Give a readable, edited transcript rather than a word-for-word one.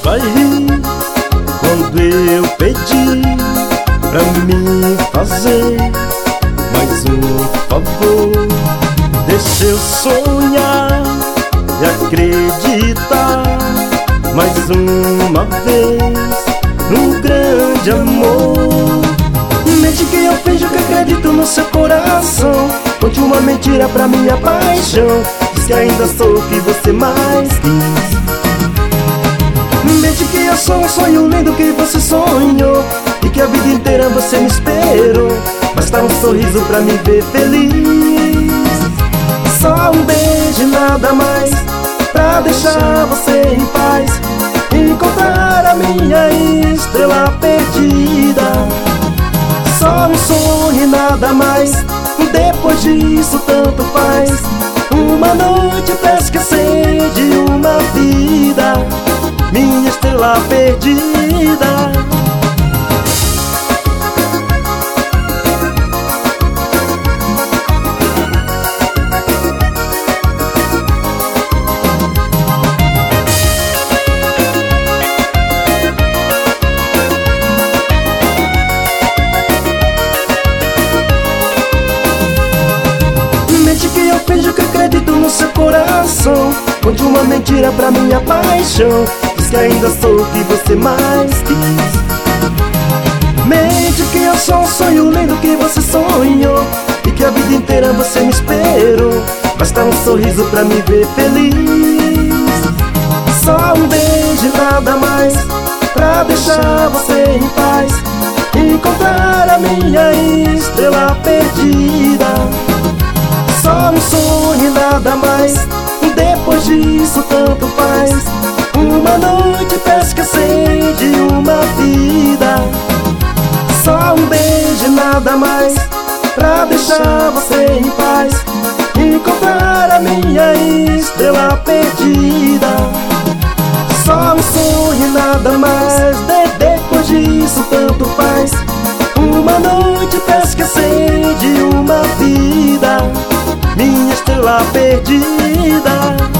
vai rir quando eu pedi pra mim fazer mais um favor. Deixa eu sonhar e acreditar mais uma vez no grande amor. Mente que eu finjo que acredito no seu coração. Conte uma mentira pra minha paixão. Diz que ainda sou o que você mais quis. Mente que eu sou um sonho lindo que você sonhou e que a vida inteira você me esperou. Basta um sorriso pra me ver feliz. Só um beijo e nada mais pra deixar você em paz. Encontrar a minha estrela perdida. Só um sonho e nada mais. Depois disso tanto faz. Uma noite pra esquecer de uma vida. Minha estrela perdida. Finjo que acredito no seu coração. Conte uma mentira pra minha paixão. Diz que ainda sou o que você mais quis. Mente que eu sou um sonho lindo que você sonhou e que a vida inteira você me esperou. Basta um sorriso pra me ver feliz. Só um beijo e nada mais pra deixar você em paz. Encontrar a minha estrela perdida. Só um sonho e nada mais. Depois disso tanto faz. Uma noite pra esquecer de uma vida. Só um beijo e nada mais pra deixar você em paz. Encontrar a minha estrela perdida. Só um sonho e nada mais. Depois disso tanto faz. Uma noite pra esquecer de uma vida. Minha estrela perdida.